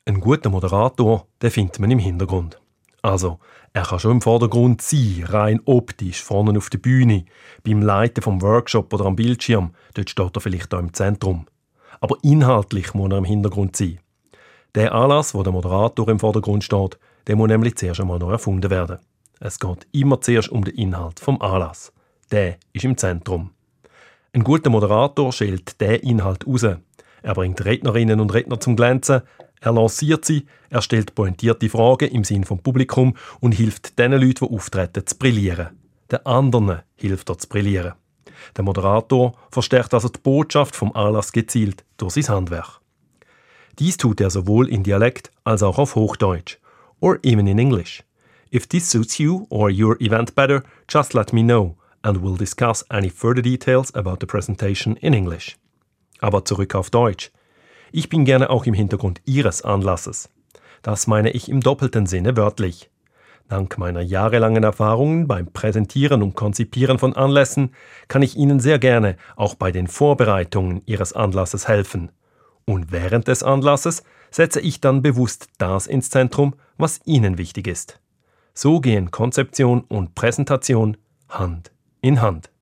Ein guter Moderator, den findet man im Hintergrund. Also, er kann schon im Vordergrund sein, rein optisch, vorne auf der Bühne, beim Leiten vom Workshop oder am Bildschirm, dort steht er vielleicht auch im Zentrum. Aber inhaltlich muss er im Hintergrund sein. Der Anlass, wo der Moderator im Vordergrund steht, der muss nämlich zuerst einmal noch erfunden werden. Es geht immer zuerst um den Inhalt vom Anlass. Der ist im Zentrum. Ein guter Moderator schält diesen Inhalt raus. Er bringt Rednerinnen und Redner zum Glänzen, er lanciert sie, er stellt pointierte Fragen im Sinn vom Publikum und hilft den Leuten, die auftreten, zu brillieren. Den anderen hilft er zu brillieren. Der Moderator verstärkt also die Botschaft vom Anlass gezielt durch sein Handwerk. Dies tut er sowohl in Dialekt als auch auf Hochdeutsch, or even in English. If this suits you or your event better, just let me know and we'll discuss any further details about the presentation in English. Aber zurück auf Deutsch. Ich bin gerne auch im Hintergrund Ihres Anlasses. Das meine ich im doppelten Sinne wörtlich. Dank meiner jahrelangen Erfahrungen beim Präsentieren und Konzipieren von Anlässen kann ich Ihnen sehr gerne auch bei den Vorbereitungen Ihres Anlasses helfen. Und während des Anlasses setze ich dann bewusst das ins Zentrum, was Ihnen wichtig ist. So gehen Konzeption und Präsentation Hand in Hand.